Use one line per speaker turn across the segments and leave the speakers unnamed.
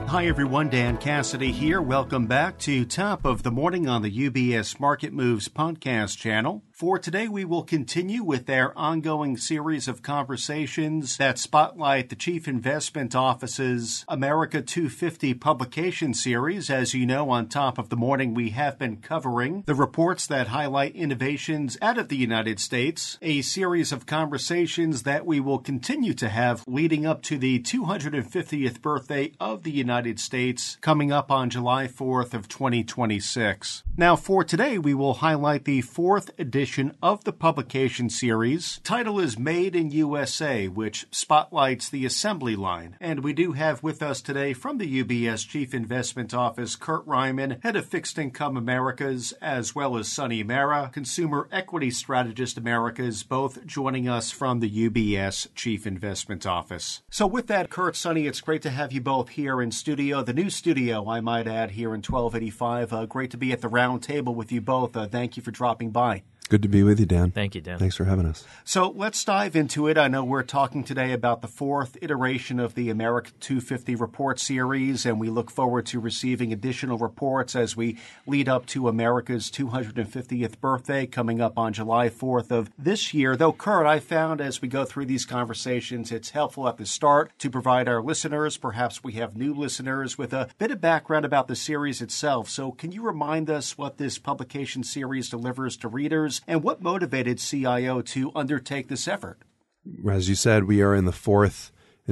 Hi everyone, Dan Cassidy here. Welcome back to Top of the Morning on the UBS Market Moves podcast channel. For today, we will continue with our ongoing series of conversations that spotlight the Chief Investment Office's America 250 publication series. As you know, on Top of the Morning, we have been covering the reports that highlight innovations out of the United States, a series of conversations that we will continue to have leading up to the 250th birthday of the United States coming up on July 4th of 2026. Now, for today, we will highlight the fourth edition of the publication series. Title is Made in USA, which spotlights the assembly line. And we do have with us today from the UBS Chief Investment Office, Kurt Reimann, Head of Fixed Income Americas, as well as Sonny Mara, Consumer Equity Strategist Americas, both joining us from the UBS Chief Investment Office. So with that, Kurt, Sonny, it's great to have you both here in studio, the new studio, I might add, here in 1285. Great to be at the round table with you both. Thank you for dropping by.
Good to be with you, Dan.
Thank you, Dan.
Thanks for having us.
So let's dive into it. I know we're talking today about the fourth iteration of the America 250 report series, and we look forward to receiving additional reports as we lead up to America's 250th birthday coming up on July 4th of this year. Though, Kurt, I found as we go through these conversations, it's helpful at the start to provide our listeners, perhaps we have new listeners, with a bit of background about the series itself. So can you remind us what this publication series delivers to readers and what motivated CIO to undertake this effort?
As you said, we are in the fourth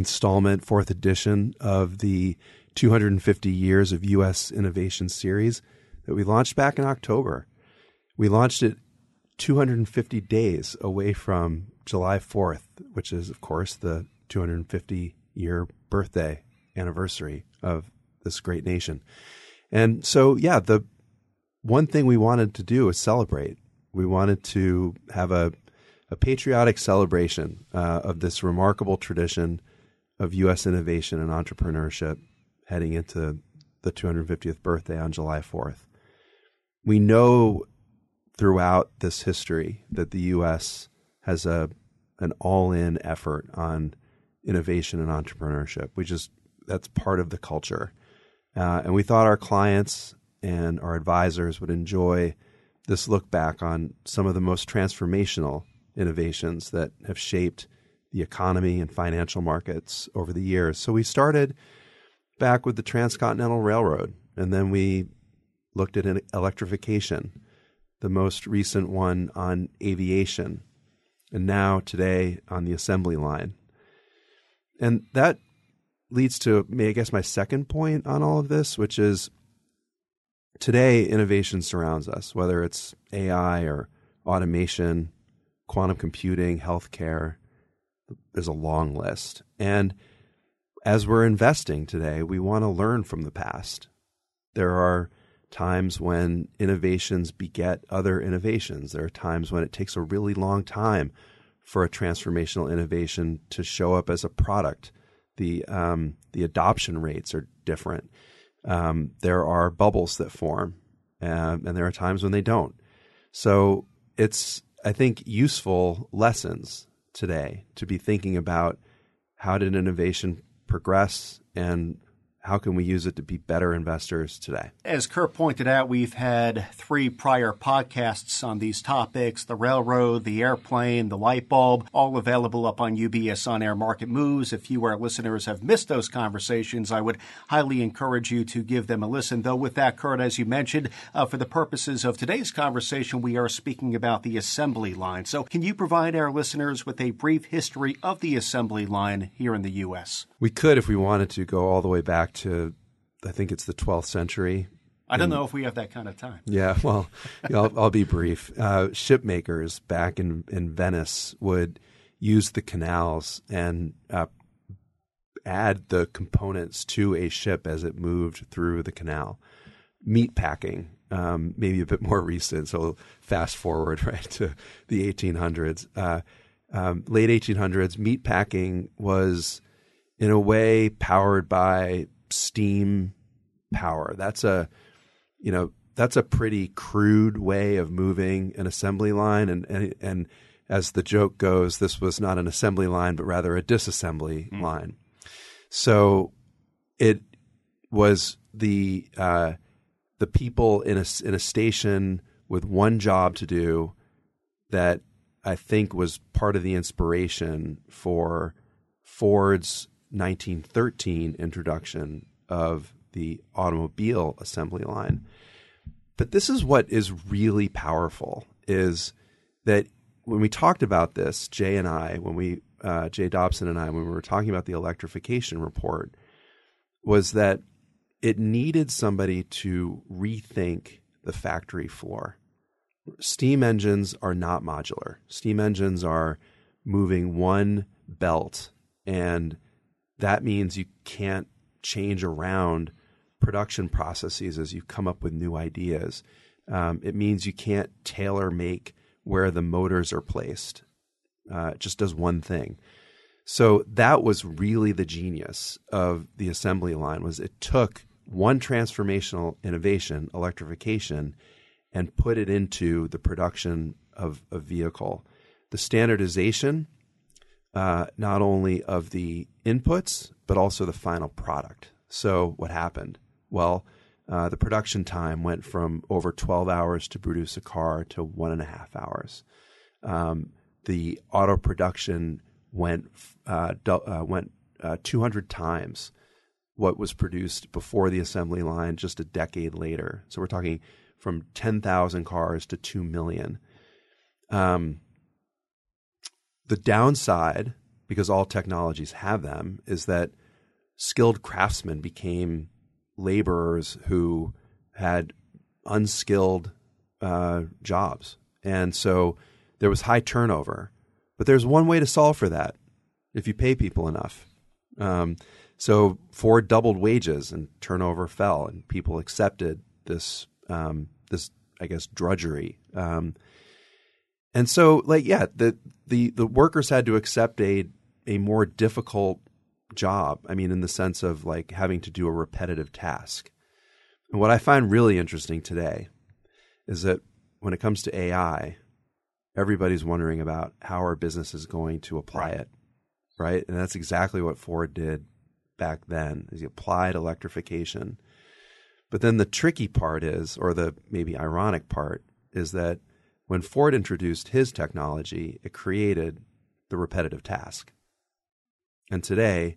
edition of the 250 Years of U.S. Innovation series that we launched back in October. We launched it 250 days away from July 4th, which is, of course, the 250-year birthday anniversary of this great nation. And so, the one thing we wanted to do is celebrate. We wanted to have a patriotic celebration of this remarkable tradition of U.S. innovation and entrepreneurship heading into the 250th birthday on July 4th. We know throughout this history that the U.S. has an all-in effort on innovation and entrepreneurship. That's part of the culture. And we thought our clients and our advisors would enjoy this look back on some of the most transformational innovations that have shaped the economy and financial markets over the years. So we started back with the Transcontinental Railroad, and then we looked at electrification, the most recent one on aviation, and now today on the assembly line. And that leads to, I guess, my second point on all of this, which is today, innovation surrounds us, whether it's AI or automation, quantum computing, healthcare. There's a long list. And as we're investing today, we want to learn from the past. There are times when innovations beget other innovations. There are times when it takes a really long time for a transformational innovation to show up as a product. The adoption rates are different. There are bubbles that form, and there are times when they don't. So it's, I think, useful lessons today to be thinking about how did innovation progress and how can we use it to be better investors today?
As Kurt pointed out, we've had 3 prior podcasts on these topics: the railroad, the airplane, the light bulb, all available up on UBS On Air Market Moves. If you, our listeners, have missed those conversations, I would highly encourage you to give them a listen. Though with that, Kurt, as you mentioned, for the purposes of today's conversation, we are speaking about the assembly line. So can you provide our listeners with a brief history of the assembly line here in the U.S.?
We could, if we wanted to, go all the way back to, I think it's the 12th century.
I don't know if we have that kind of time.
Yeah, well, I'll be brief. Ship makers back in Venice would use the canals and add the components to a ship as it moved through the canal. Meat packing, maybe a bit more recent, so fast forward right to the 1800s. Late 1800s, meat packing was in a way powered by steam power. That's a pretty crude way of moving an assembly line. And as the joke goes, this was not an assembly line, but rather a disassembly line. So it was the people in a station with one job to do that I think was part of the inspiration for Ford's 1913 introduction of the automobile assembly line. But this is what is really powerful, is that when we talked about this, Jay Dobson and I, when we were talking about the electrification report, was that it needed somebody to rethink the factory floor. Steam engines are not modular. Steam engines are moving one belt, and that means you can't change around production processes as you come up with new ideas. It means you can't tailor make where the motors are placed. It just does one thing. So that was really the genius of the assembly line, was it took one transformational innovation, electrification, and put it into the production of a vehicle. The standardization, not only of the inputs, but also the final product. So what happened? Well, the production time went from over 12 hours to produce a car to 1.5 hours. The auto production went 200 times what was produced before the assembly line just a decade later. So we're talking from 10,000 cars to 2 million. The downside, because all technologies have them, is that skilled craftsmen became laborers who had unskilled jobs. And so there was high turnover. But there's one way to solve for that, if you pay people enough. So Ford doubled wages and turnover fell, and people accepted this I guess, drudgery. And so, the workers had to accept a more difficult job. I mean, in the sense of like having to do a repetitive task. And what I find really interesting today is that when it comes to AI, everybody's wondering about how our business is going to apply it, right? And that's exactly what Ford did back then, is he applied electrification. But then the tricky part is, or the maybe ironic part, is that when Ford introduced his technology, it created the repetitive task. And today,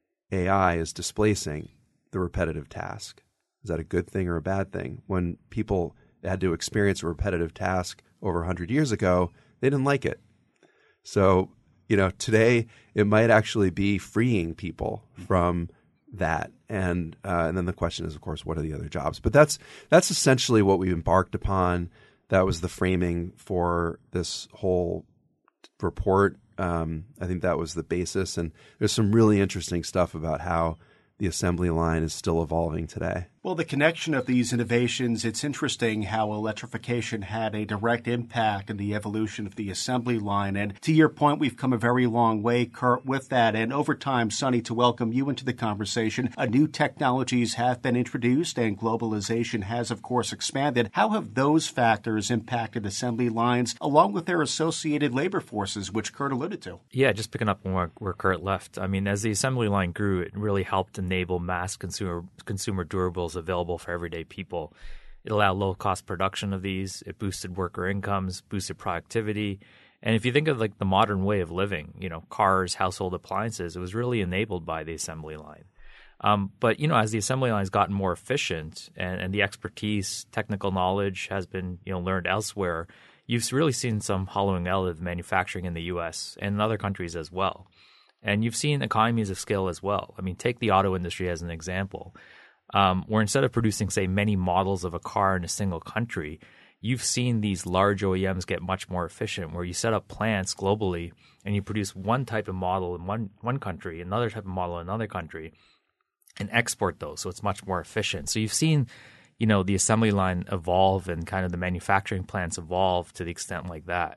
AI is displacing the repetitive task. Is that a good thing or a bad thing? When people had to experience a repetitive task over 100 years ago, they didn't like it. So, today it might actually be freeing people from that. And then the question is, of course, what are the other jobs? But that's essentially what we embarked upon. That was the framing for this whole report. I think that was the basis. And there's some really interesting stuff about how the assembly line is still evolving today.
Well, the connection of these innovations, it's interesting how electrification had a direct impact in the evolution of the assembly line. And to your point, we've come a very long way, Kurt, with that. And over time, Sonny, to welcome you into the conversation, new technologies have been introduced and globalization has, of course, expanded. How have those factors impacted assembly lines along with their associated labor forces, which Kurt alluded to?
Yeah, just picking up on where Kurt left. I mean, as the assembly line grew, it really helped enable mass consumer durables available for everyday people. It allowed low-cost production of these. It boosted worker incomes, boosted productivity. And if you think of like the modern way of living, cars, household appliances, it was really enabled by the assembly line. But, as the assembly line has gotten more efficient and the expertise, technical knowledge has been, learned elsewhere, you've really seen some hollowing out of manufacturing in the U.S. and in other countries as well. And you've seen economies of scale as well. I mean, take the auto industry as an example. Where instead of producing, say, many models of a car in a single country, you've seen these large OEMs get much more efficient, where you set up plants globally and you produce one type of model in one country, another type of model in another country, and export those. So it's much more efficient. So you've seen, the assembly line evolve and kind of the manufacturing plants evolve to the extent like that.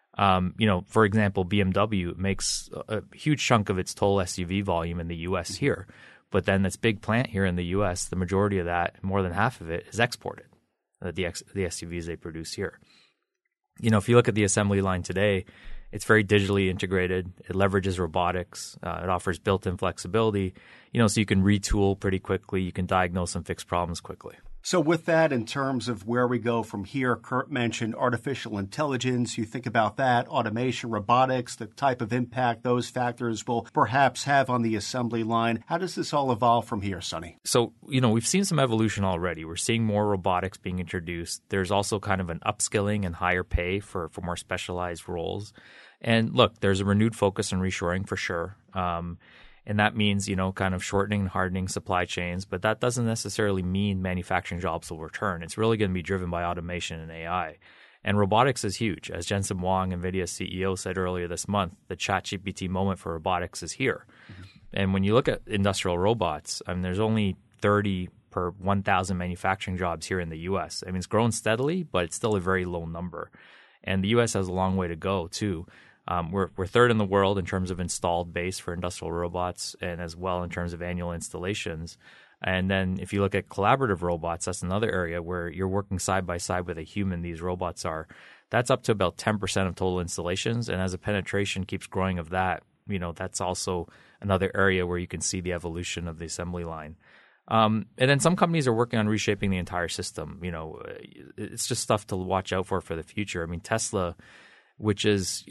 For example, BMW makes a huge chunk of its total SUV volume in the U.S. here. But then this big plant here in the U.S., the majority of that, more than half of it, is exported, the SUVs they produce here. If you look at the assembly line today, It's very digitally integrated. It leverages robotics. It offers built-in flexibility, so you can retool pretty quickly. You can diagnose and fix problems quickly.
So with that, in terms of where we go from here, Kurt mentioned artificial intelligence. You think about that, automation, robotics, the type of impact those factors will perhaps have on the assembly line. How does this all evolve from here, Sonny?
So, we've seen some evolution already. We're seeing more robotics being introduced. There's also kind of an upskilling and higher pay for more specialized roles. And look, there's a renewed focus on reshoring for sure. And that means, kind of shortening and hardening supply chains. But that doesn't necessarily mean manufacturing jobs will return. It's really going to be driven by automation and AI. And robotics is huge. As Jensen Huang, NVIDIA's CEO, said earlier this month, the ChatGPT moment for robotics is here. Mm-hmm. And when you look at industrial robots, there's only 30 per 1,000 manufacturing jobs here in the U.S. It's grown steadily, but it's still a very low number. And the U.S. has a long way to go, too. We're third in the world in terms of installed base for industrial robots and as well in terms of annual installations. And then if you look at collaborative robots, that's another area where you're working side by side with a human, these robots are. That's up to about 10% of total installations. And as the penetration keeps growing of that, that's also another area where you can see the evolution of the assembly line. And then some companies are working on reshaping the entire system. It's just stuff to watch out for the future. Tesla, which is,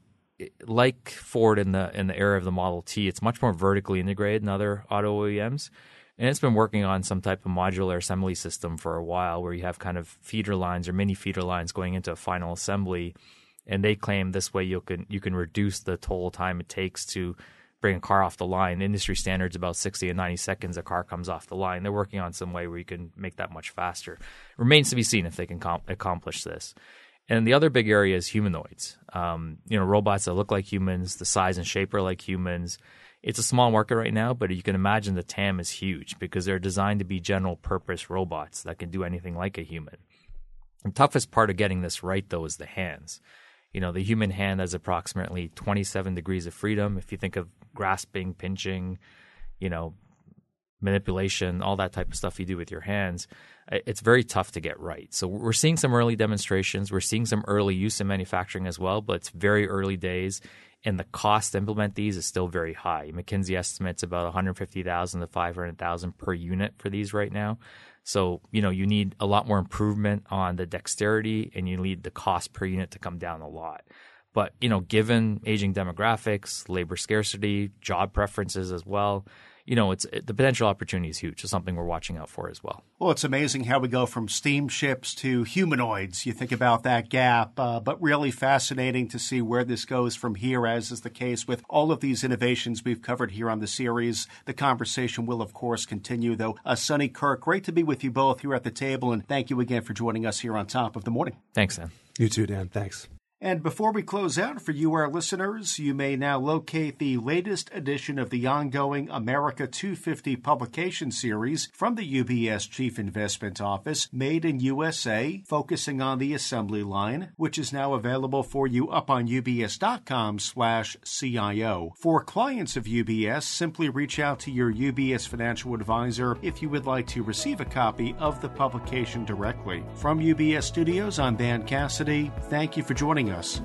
like Ford in the era of the Model T, it's much more vertically integrated than other auto OEMs. And it's been working on some type of modular assembly system for a while where you have kind of feeder lines or mini feeder lines going into a final assembly. And they claim this way you can reduce the total time it takes to bring a car off the line. Industry standards about 60 and 90 seconds a car comes off the line. They're working on some way where you can make that much faster. Remains to be seen if they can accomplish this. And the other big area is humanoids. Robots that look like humans, the size and shape are like humans. It's a small market right now, but you can imagine the TAM is huge because they're designed to be general purpose robots that can do anything like a human. The toughest part of getting this right, though, is the hands. The human hand has approximately 27 degrees of freedom. If you think of grasping, pinching, manipulation, all that type of stuff you do with your hands, it's very tough to get right. So we're seeing some early demonstrations. We're seeing some early use in manufacturing as well, but it's very early days. And the cost to implement these is still very high. McKinsey estimates about $150,000 to $500,000 per unit for these right now. So, you need a lot more improvement on the dexterity and you need the cost per unit to come down a lot. But, given aging demographics, labor scarcity, job preferences as well, the potential opportunity is huge. It's something we're watching out for as well.
Well, it's amazing how we go from steamships to humanoids. You think about that gap, but really fascinating to see where this goes from here, as is the case with all of these innovations we've covered here on the series. The conversation will, of course, continue, though. Sonny, Kirk, great to be with you both here at the table, and thank you again for joining us here on Top of the Morning.
Thanks, Dan.
You too, Dan. Thanks.
And before we close out, for you, our listeners, you may now locate the latest edition of the ongoing America 250 publication series from the UBS Chief Investment Office, Made in USA, focusing on the assembly line, which is now available for you up on ubs.com/CIO. For clients of UBS, simply reach out to your UBS financial advisor if you would like to receive a copy of the publication directly. From UBS Studios, I'm Dan Cassidy. Thank you for joining us.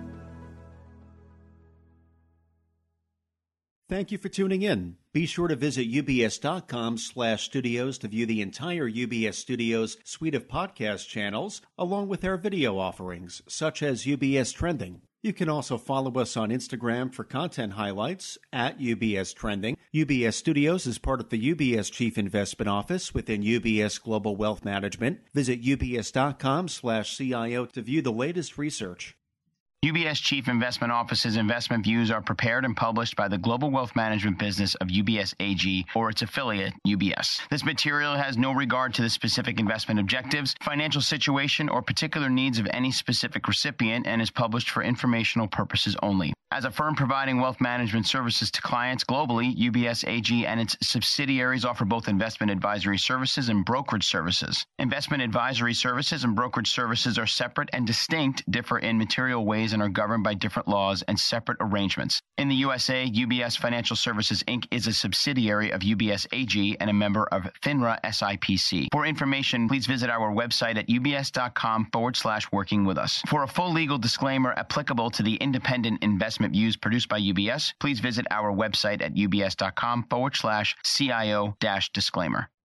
Thank you for tuning in. Be sure to visit ubs.com/studios to view the entire UBS Studios suite of podcast channels, along with our video offerings, such as UBS Trending. You can also follow us on Instagram for content highlights at UBS Trending. UBS Studios is part of the UBS Chief Investment Office within UBS Global Wealth Management. Visit ubs.com/CIO to view the latest research.
UBS Chief Investment Office's investment views are prepared and published by the global wealth management business of UBS AG or its affiliate, UBS. This material has no regard to the specific investment objectives, financial situation, or particular needs of any specific recipient and is published for informational purposes only. As a firm providing wealth management services to clients globally, UBS AG and its subsidiaries offer both investment advisory services and brokerage services. Investment advisory services and brokerage services are separate and distinct, differ in material ways and are governed by different laws and separate arrangements. In the USA, UBS Financial Services, Inc. is a subsidiary of UBS AG and a member of FINRA SIPC. For information, please visit our website at ubs.com/working with us. For a full legal disclaimer applicable to the independent investment views produced by UBS, please visit our website at ubs.com/CIO-disclaimer.